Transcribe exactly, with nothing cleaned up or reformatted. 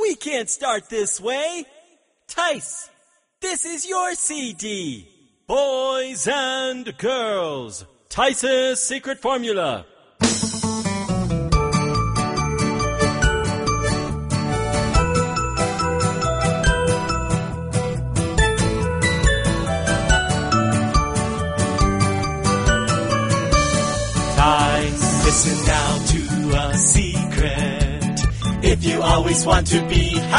We can't start this way. Tice, this is your C D. Boys and girls, Tice's secret formula. Tice, listen now to a secret. If you always want to be happy,